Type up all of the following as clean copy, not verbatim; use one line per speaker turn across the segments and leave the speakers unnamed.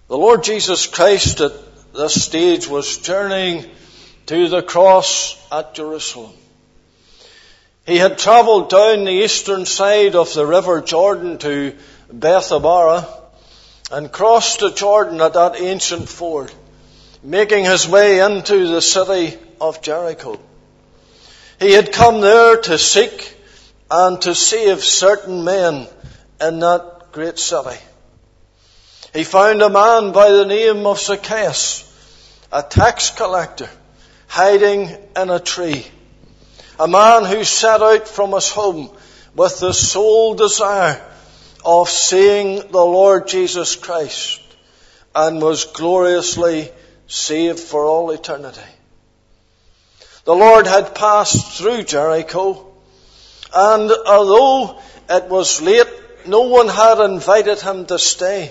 The Lord Jesus Christ at this stage was journeying to the cross at Jerusalem. He had travelled down the eastern side of the river Jordan to Bethabara and crossed the Jordan at that ancient ford, making his way into the city of Jericho. He had come there to seek and to save certain men in that great city. He found a man by the name of Zacchaeus, a tax collector, hiding in a tree. A man who set out from his home with the sole desire of seeing the Lord Jesus Christ and was gloriously saved for all eternity. The Lord had passed through Jericho, and although it was late, no one had invited him to stay.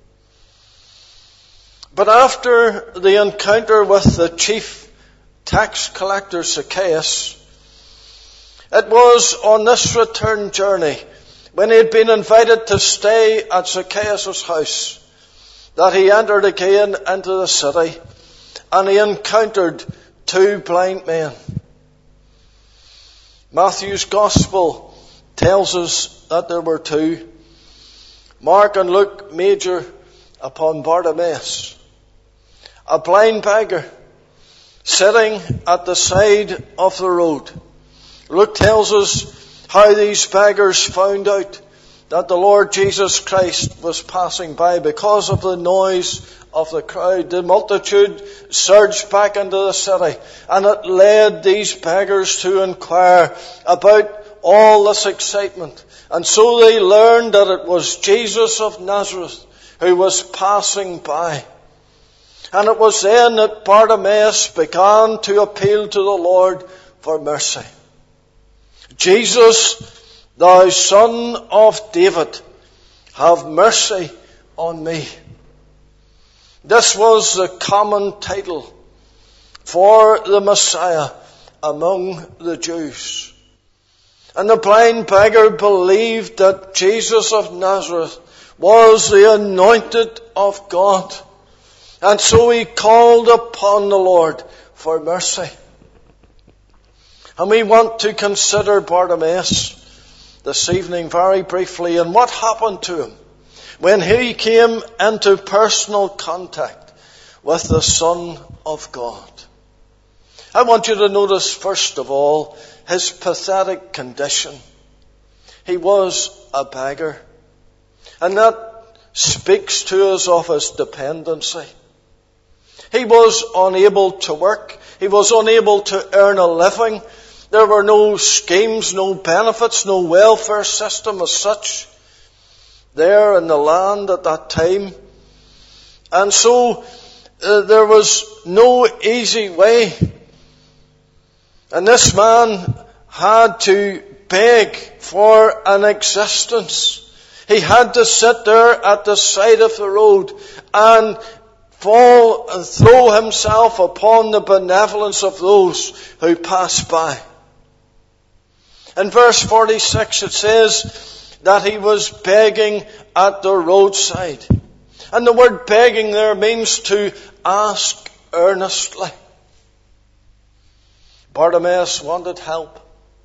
But after the encounter with the chief tax collector Zacchaeus, it was on this return journey, when he had been invited to stay at Zacchaeus' house, that he entered again into the city, and he encountered two blind men. Matthew's Gospel tells us that there were two. Mark and Luke major upon Bartimaeus, a blind beggar sitting at the side of the road. Luke tells us how these beggars found out that the Lord Jesus Christ was passing by because of the noise of the crowd. The multitude surged back into the city, and it led these beggars to inquire about all this excitement. And so they learned that it was Jesus of Nazareth who was passing by. And it was then that Bartimaeus began to appeal to the Lord for mercy. Jesus, thou Son of David, have mercy on me. This was the common title for the Messiah among the Jews. And the blind beggar believed that Jesus of Nazareth was the anointed of God. And so he called upon the Lord for mercy. And we want to consider Bartimaeus this evening very briefly and what happened to him when he came into personal contact with the Son of God. I want you to notice, first of all, his pathetic condition. He was a beggar. And that speaks to us of his dependency. He was unable to work. He was unable to earn a living. There were no schemes, no benefits, no welfare system as such there in the land at that time. And so there was no easy way. And this man had to beg for an existence. He had to sit there at the side of the road and fall and throw himself upon the benevolence of those who pass by. In verse 46 it says that he was begging at the roadside. And the word begging there means to ask earnestly. Bartimaeus wanted help,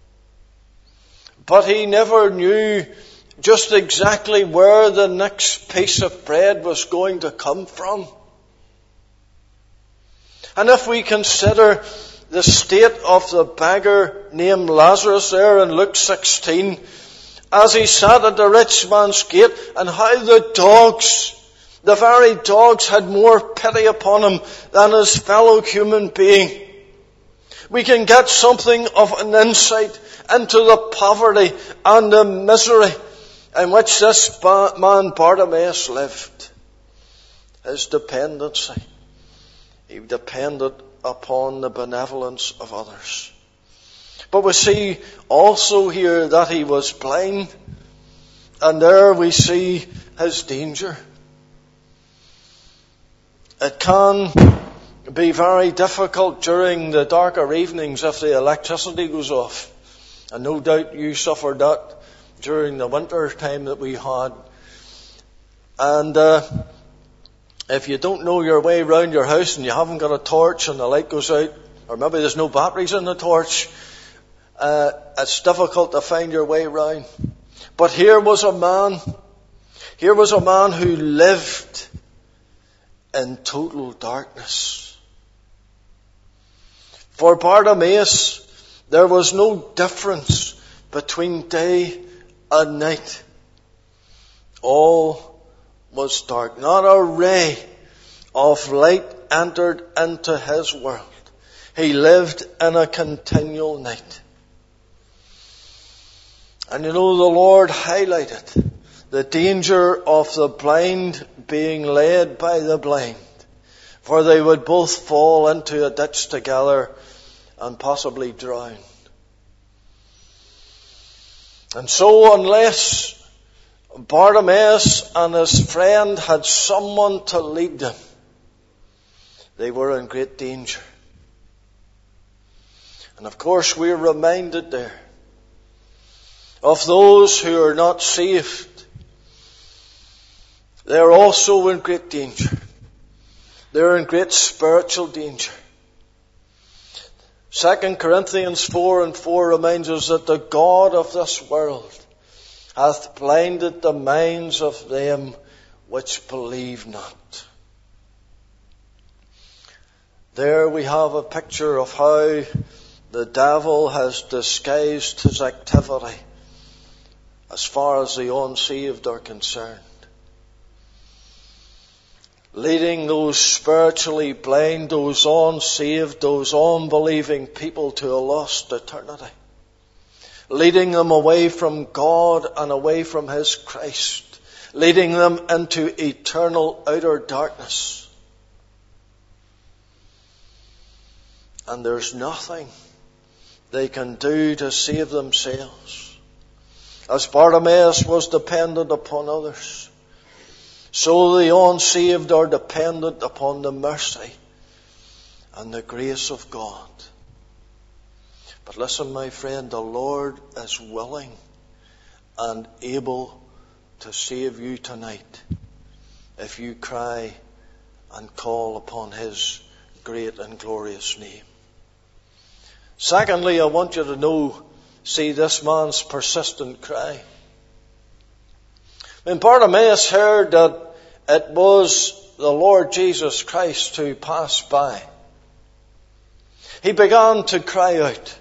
but he never knew just exactly where the next piece of bread was going to come from. And if we consider the state of the beggar named Lazarus there in Luke 16, as he sat at the rich man's gate, and how the dogs, the very dogs, had more pity upon him than his fellow human being, we can get something of an insight into the poverty and the misery in which this man Bartimaeus lived. His dependency. He depended upon the benevolence of others. But we see also here that he was blind, and there we see his danger. It can be very difficult during the darker evenings if the electricity goes off. And no doubt you suffered that during the winter time that we had. And if you don't know your way around your house and you haven't got a torch and the light goes out, or maybe there's no batteries in the torch, it's difficult to find your way around. But here was a man who lived in total darkness. For Bartimaeus, there was no difference between day and night. All was dark. Not a ray of light entered into his world. He lived in a continual night. And you know, the Lord highlighted the danger of the blind being led by the blind, for they would both fall into a ditch together and possibly drown. And so unless Bartimaeus and his friend had someone to lead them, they were in great danger. And of course we're reminded there of those who are not saved. They're also in great danger. They're in great spiritual danger. 2 Corinthians 4:4 reminds us that the God of this world hath blinded the minds of them which believe not. There we have a picture of how the devil has disguised his activity as far as the unsaved are concerned, leading those spiritually blind, those unsaved, those unbelieving people to a lost eternity, leading them away from God and away from His Christ, leading them into eternal outer darkness. And there's nothing they can do to save themselves. As Bartimaeus was dependent upon others, so the unsaved are dependent upon the mercy and the grace of God. But listen, my friend, the Lord is willing and able to save you tonight if you cry and call upon His great and glorious name. Secondly, I want you to see this man's persistent cry. When Bartimaeus heard that it was the Lord Jesus Christ who passed by, he began to cry out.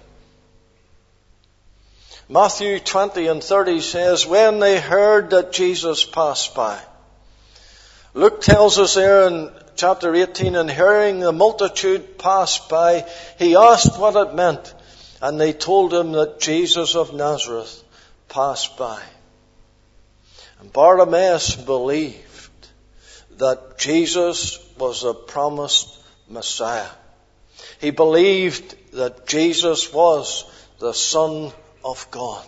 Matthew 20:30 says, when they heard that Jesus passed by. Luke tells us there in chapter 18, and hearing the multitude pass by, he asked what it meant, and they told him that Jesus of Nazareth passed by. And Bartimaeus believed that Jesus was the promised Messiah. He believed that Jesus was the Son of God.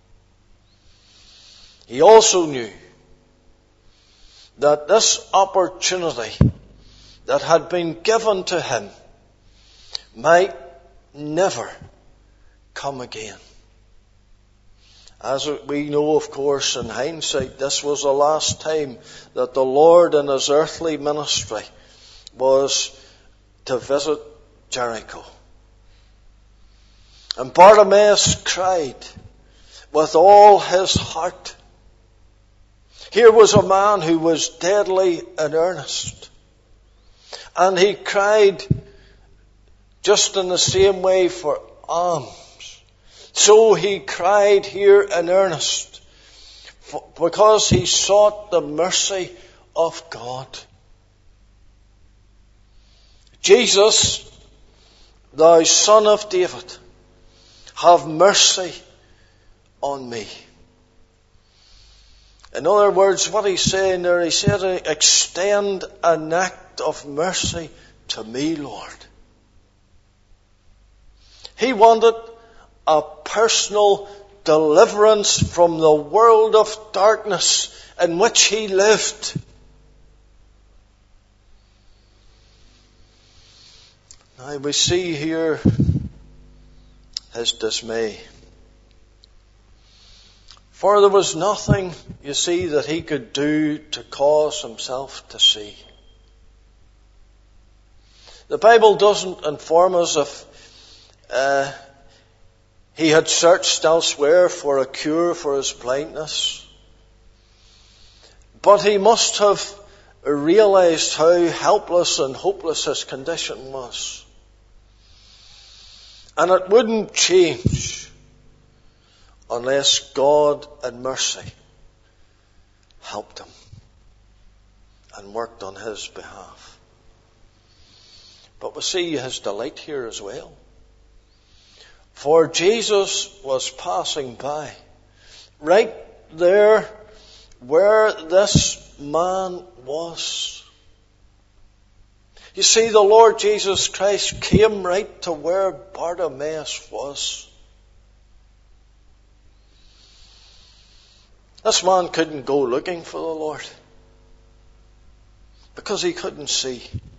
He also knew that this opportunity that had been given to him might never come again. As we know, of course, in hindsight, this was the last time that the Lord in His earthly ministry was to visit Jericho. And Bartimaeus cried with all his heart. Here was a man who was deadly in earnest. And he cried just in the same way for alms. So he cried here in earnest because he sought the mercy of God. Jesus, thou Son of David, have mercy on me. In other words, what he's saying there, he said, extend an act of mercy to me, Lord. He wanted a personal deliverance from the world of darkness in which he lived. Now we see here his dismay. For there was nothing, you see, that he could do to cause himself to see. The Bible doesn't inform us if he had searched elsewhere for a cure for his blindness. But he must have realized how helpless and hopeless his condition was. And it wouldn't change unless God in mercy helped him and worked on his behalf. But we see his delight here as well. For Jesus was passing by, right there where this man was. You see, the Lord Jesus Christ came right to where Bartimaeus was. This man couldn't go looking for the Lord because he couldn't see.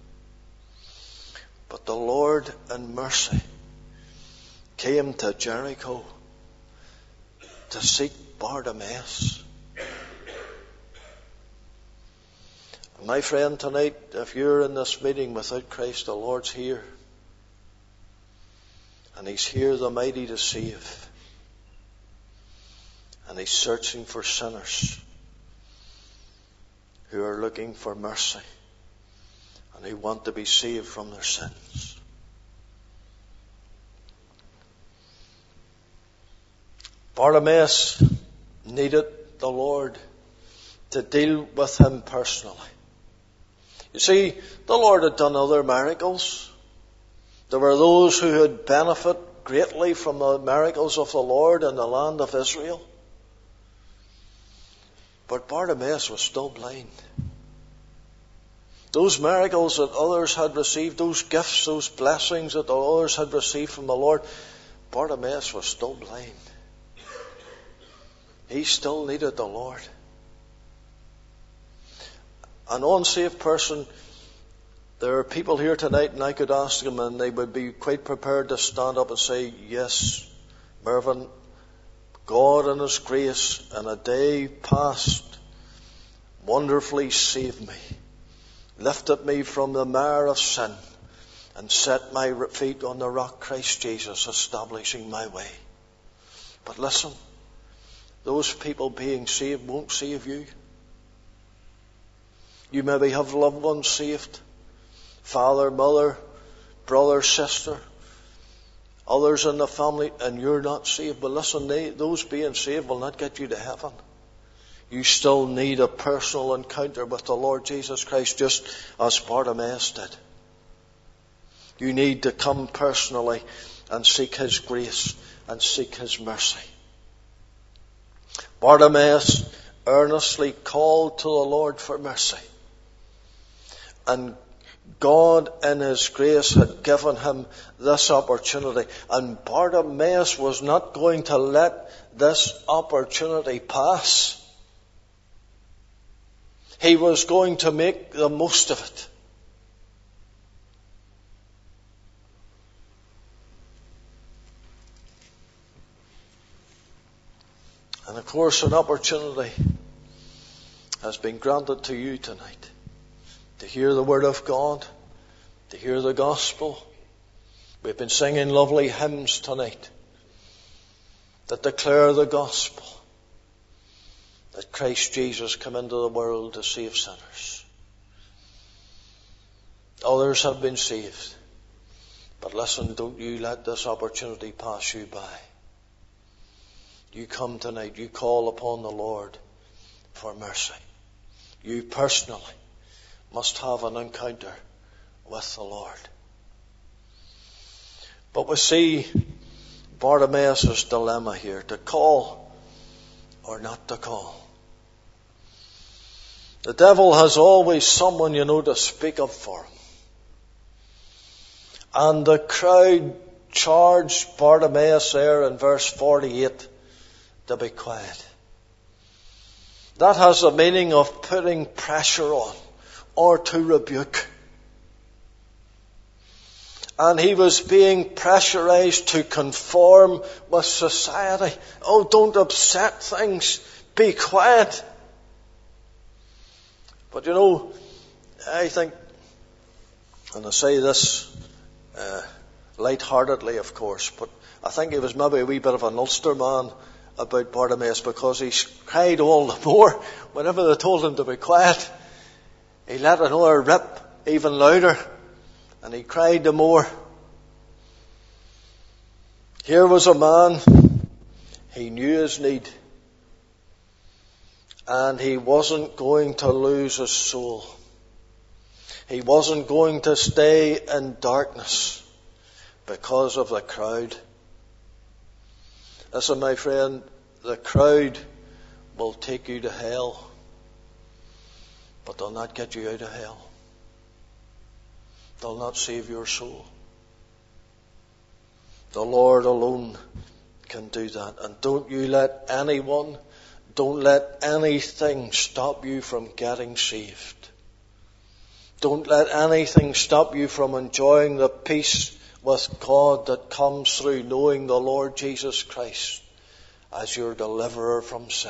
But the Lord in mercy came to Jericho to seek Bartimaeus. My friend, tonight, if you're in this meeting without Christ, the Lord's here. And He's here, the mighty to save. And He's searching for sinners who are looking for mercy and who want to be saved from their sins. Bartimaeus needed the Lord to deal with him personally. You see, the Lord had done other miracles. There were those who had benefited greatly from the miracles of the Lord in the land of Israel. But Bartimaeus was still blind. Those miracles that others had received, those gifts, those blessings that the others had received from the Lord, Bartimaeus was still blind. He still needed the Lord. An unsaved person, there are people here tonight and I could ask them and they would be quite prepared to stand up and say, yes, Mervyn, God in His grace in a day past wonderfully saved me, lifted me from the mire of sin and set my feet on the rock Christ Jesus, establishing my way. But listen, those people being saved won't save you. You maybe have loved ones saved, father, mother, brother, sister, others in the family, and you're not saved. But listen, those being saved will not get you to heaven. You still need a personal encounter with the Lord Jesus Christ, just as Bartimaeus did. You need to come personally and seek His grace and seek His mercy. Bartimaeus earnestly called to the Lord for mercy. And God in His grace had given him this opportunity. And Bartimaeus was not going to let this opportunity pass. He was going to make the most of it. And of course, an opportunity has been granted to you tonight to hear the Word of God, to hear the Gospel. We've been singing lovely hymns tonight that declare the Gospel, that Christ Jesus came into the world to save sinners. Others have been saved. But listen, don't you let this opportunity pass you by. You come tonight, you call upon the Lord for mercy. You personally must have an encounter with the Lord. But we see Bartimaeus' dilemma here, to call or not to call. The devil has always someone, to speak up for him. And the crowd charged Bartimaeus there in verse 48 to be quiet. That has the meaning of putting pressure on or to rebuke. And he was being pressurized to conform with society. Oh, don't upset things. Be quiet. But I think And I say this light-heartedly, of course, but I think he was maybe a wee bit of an Ulster man about Bartimaeus, because he cried all the more whenever they told him to be quiet. He let another rip even louder, and he cried the more. Here was a man, he knew his need, and he wasn't going to lose his soul. He wasn't going to stay in darkness because of the crowd. Listen, my friend, the crowd will take you to hell, but they'll not get you out of hell. They'll not save your soul. The Lord alone can do that. And don't you let anyone, don't let anything stop you from getting saved. Don't let anything stop you from enjoying the peace with God that comes through knowing the Lord Jesus Christ as your deliverer from sin.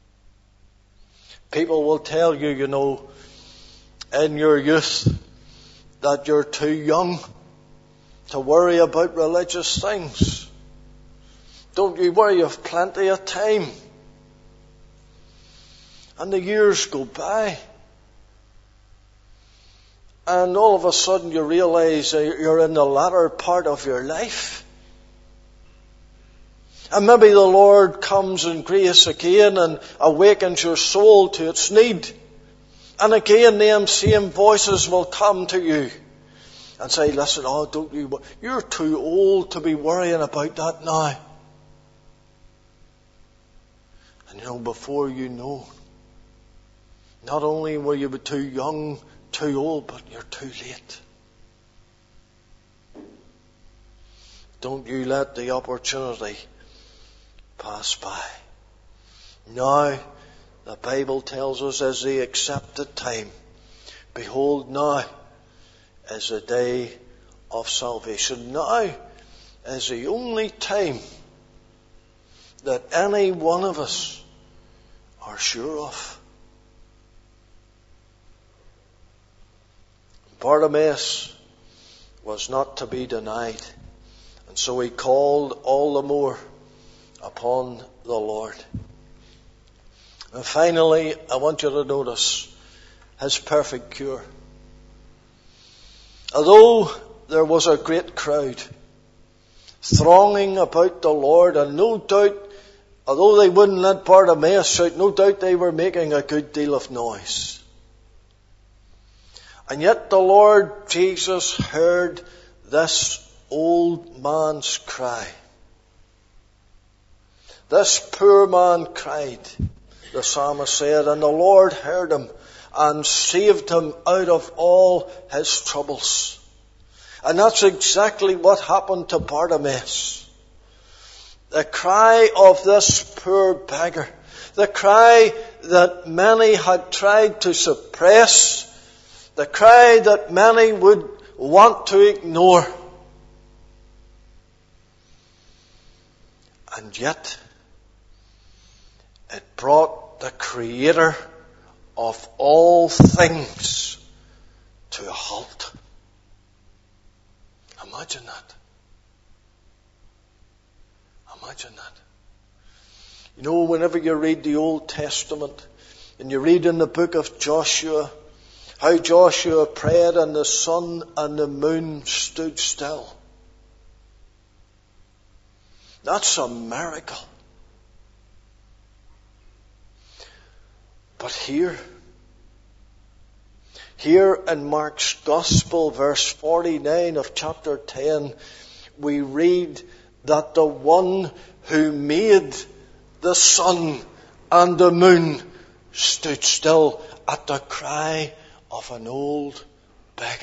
People will tell you, in your youth that you're too young to worry about religious things. Don't you worry, you've plenty of time. And the years go by. And all of a sudden you realize you're in the latter part of your life. And maybe the Lord comes in grace again and awakens your soul to its need. And again, them same voices will come to you and say, listen, you're too old to be worrying about that now. And before you know, not only were you too young, too old, but you're too late. Don't you let the opportunity pass by. Now, the Bible tells us, as the accepted time, behold, now is the day of salvation. Now is the only time that any one of us are sure of. Bartimaeus was not to be denied, and so he called all the more upon the Lord. And finally, I want you to notice his perfect cure. Although there was a great crowd thronging about the Lord, and no doubt, although they wouldn't let Bartimaeus shout, no doubt they were making a good deal of noise. And yet the Lord Jesus heard this old man's cry. This poor man cried, the psalmist said, and the Lord heard him and saved him out of all his troubles. And that's exactly what happened to Bartimaeus. The cry of this poor beggar, the cry that many had tried to suppress, the cry that many would want to ignore. And yet, it brought the Creator of all things to a halt. Imagine that. Imagine that. Whenever you read the Old Testament, and you read in the book of Joshua, how Joshua prayed and the sun and the moon stood still. That's a miracle. But here in Mark's Gospel, verse 49 of chapter 10, we read that the one who made the sun and the moon stood still at the cry of an old beggar.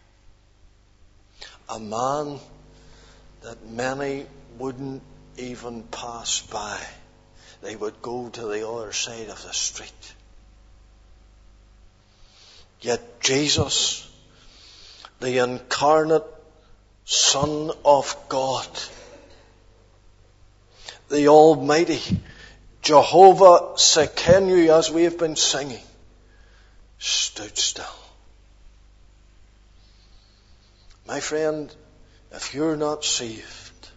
A man that many wouldn't even pass by. They would go to the other side of the street. Yet Jesus, the incarnate Son of God, the Almighty, Jehovah Sekenu, as we have been singing, stood still. My friend, if you're not saved,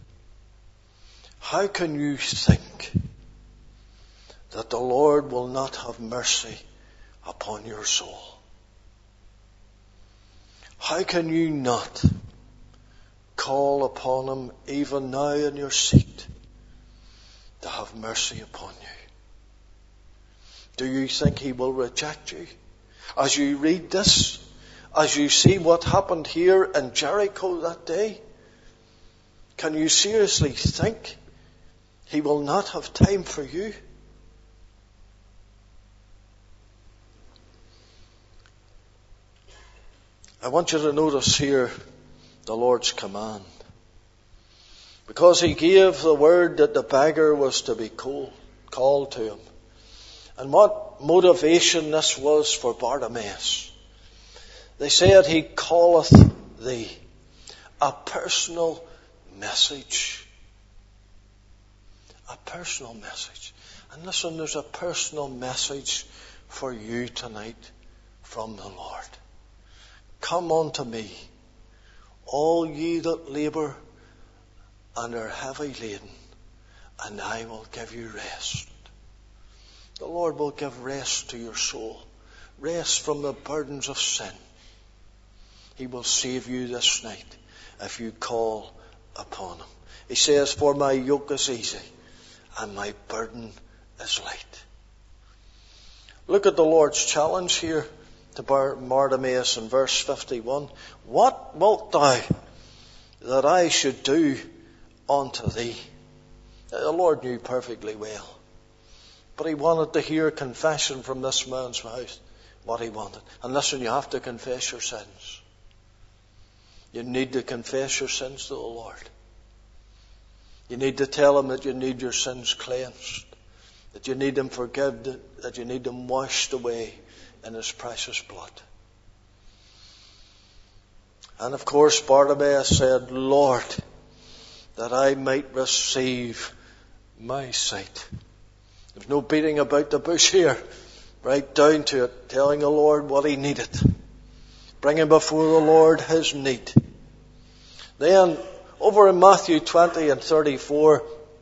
how can you think that the Lord will not have mercy upon your soul? How can you not call upon Him even now in your seat to have mercy upon you? Do you think He will reject you? As you read this, as you see what happened here in Jericho that day, can you seriously think He will not have time for you? I want you to notice here the Lord's command. Because He gave the word that the beggar was to be called to Him. And what motivation this was for Bartimaeus. They said, He calleth thee. A personal message. A personal message. And listen, there's a personal message for you tonight from the Lord. Come unto me, all ye that labour and are heavy laden, and I will give you rest. The Lord will give rest to your soul. Rest from the burdens of sin. He will save you this night if you call upon Him. He says, for my yoke is easy and my burden is light. Look at the Lord's challenge here to Bartimaeus in verse 51. What wilt thou that I should do unto thee? The Lord knew perfectly well. But He wanted to hear confession from this man's mouth, what he wanted. And listen, you have to confess your sins. You need to confess your sins to the Lord. You need to tell Him that you need your sins cleansed, that you need them forgiven, that you need them washed away in His precious blood. And of course Bartimaeus said, Lord, that I might receive my sight. There's no beating about the bush here. Right down to it, telling the Lord what he needed. Bringing before the Lord his need. Then, over in Matthew 20 and 34,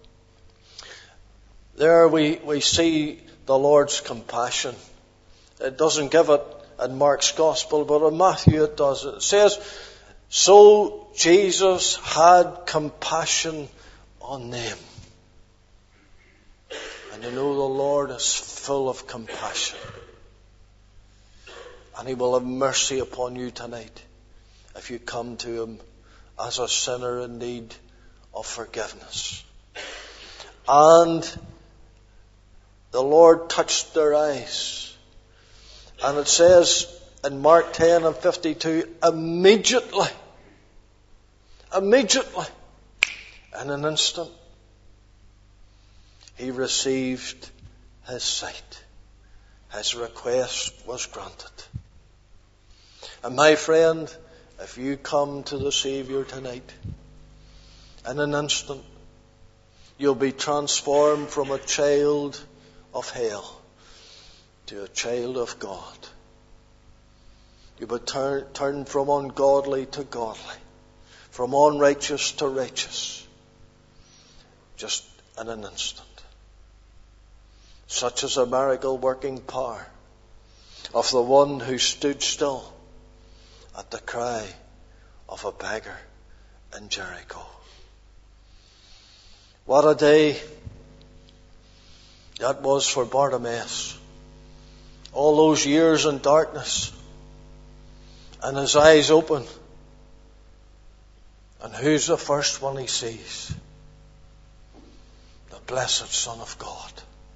there we see the Lord's compassion. It doesn't give it in Mark's Gospel, but in Matthew it does. It says, so Jesus had compassion on them. And you know the Lord is full of compassion. And He will have mercy upon you tonight if you come to Him as a sinner in need of forgiveness. And the Lord touched their eyes. And it says in Mark 10 and 52, immediately, in an instant, he received his sight. His request was granted. And my friend, if you come to the Saviour tonight, in an instant, you'll be transformed from a child of hell to a child of God. You'll be turned from ungodly to godly, from unrighteous to righteous, just in an instant. Such is a miracle working power of the one who stood still at the cry of a beggar in Jericho. What a day that was for Bartimaeus. All those years in darkness, and his eyes open. And who's the first one he sees? The blessed Son of God.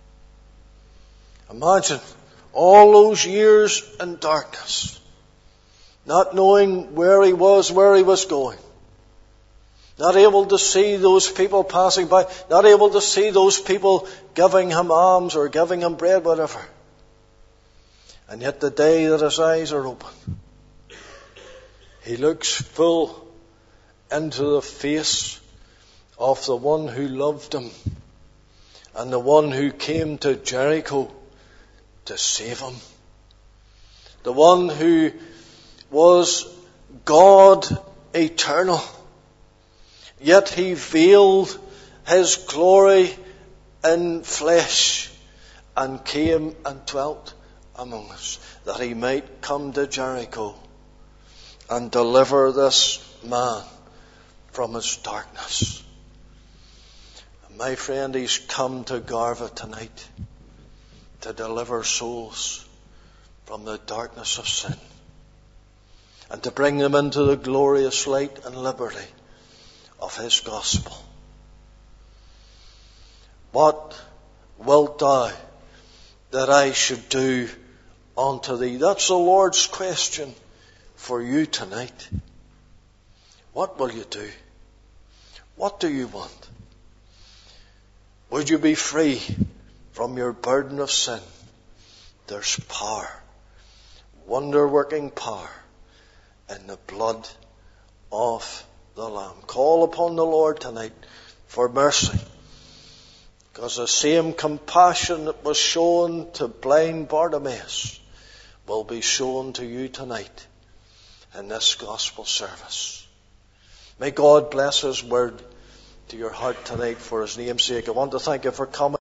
Imagine all those years in darkness, not knowing where he was going, not able to see those people passing by, not able to see those people giving him alms or giving him bread, whatever. And yet the day that his eyes are open, he looks full into the face of the one who loved him and the one who came to Jericho to save him. The one who was God eternal. Yet he veiled his glory in flesh and came and dwelt among us, that he might come to Jericho and deliver this man from his darkness. And my friend, he's come to Garva tonight to deliver souls from the darkness of sin and to bring them into the glorious light and liberty of his gospel. What wilt thou that I should do unto thee? That's the Lord's question for you tonight. What will you do? What do you want? Would you be free from your burden of sin? There's power, wonder-working power in the blood of the Lamb. Call upon the Lord tonight for mercy, because the same compassion that was shown to blind Bartimaeus will be shown to you tonight in this gospel service. May God bless his word to your heart tonight for his name's sake. I want to thank you for coming.